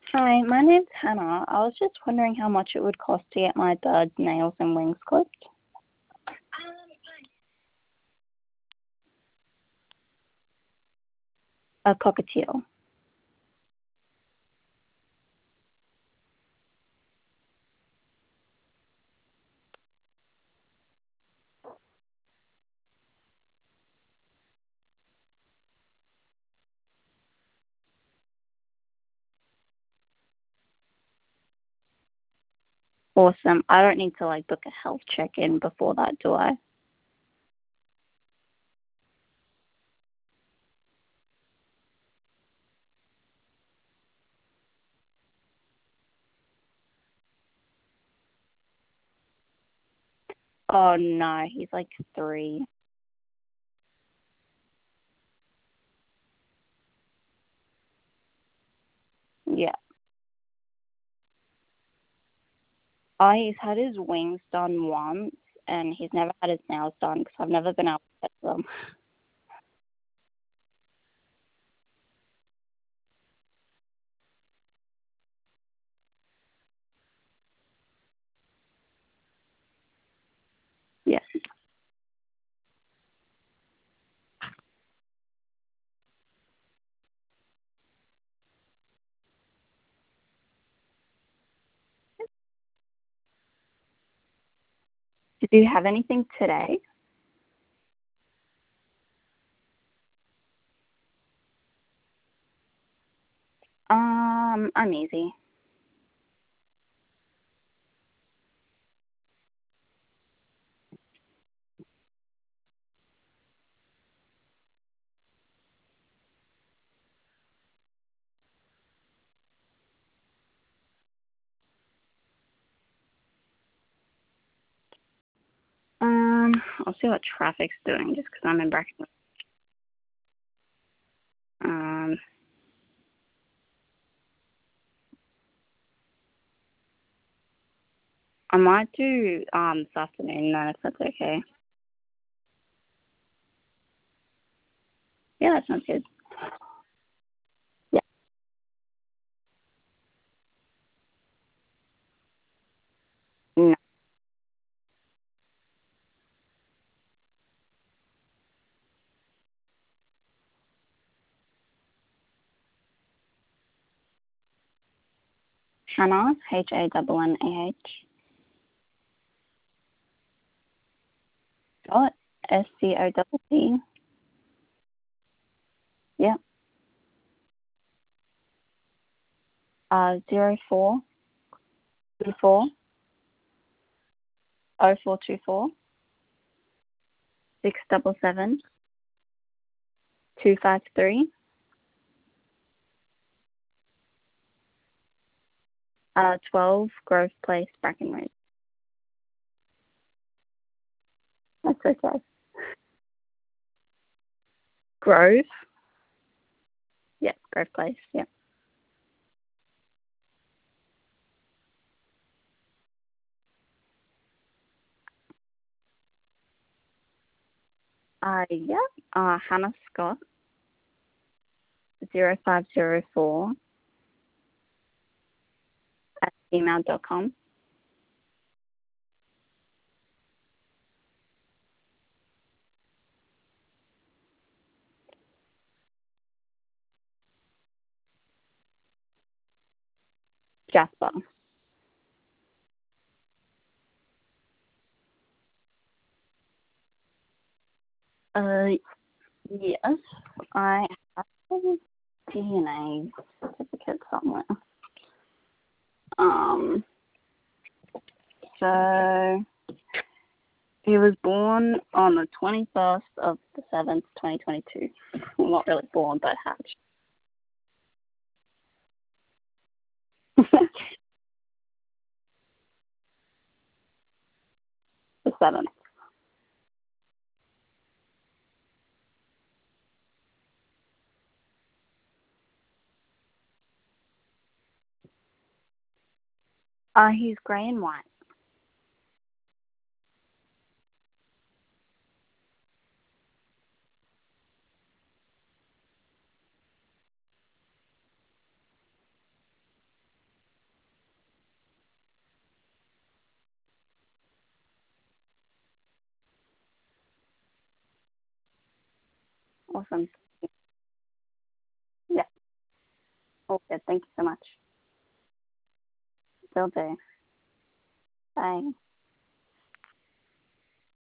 Hi, my name's Hannah. I was just wondering how much it would cost to get my bird's nails and wings clipped. A cockatiel. Awesome. I don't need to book a health check-in before that, do I? Oh no, he's 3. Yeah. He's had his wings done once, and he's never had his nails done because I've never been able to get them. Yes. Do you have anything today? I'm easy. I'll see what traffic's doing just because I'm in Bracken. Um, I might do this afternoon then if that's okay. Yeah, that sounds good. Yeah. No. Hannah, Hannah. Dot SCOTT. Yeah. 04 24 0424 677 253 12 Grove Place, Brackenridge. That's okay. Grove? Yeah, Grove Place. Yeah. Yeah. Hannah Scott 0504 at gmail.com. Jasper. Uh, yes. I have a DNA certificate somewhere. Um, so he was born on the 21st of the 7th, 2022. Well, not really born, but hatched. The 7th. He's grey and white. Awesome. Yeah. All good. Thank you so much. Will do. Bye.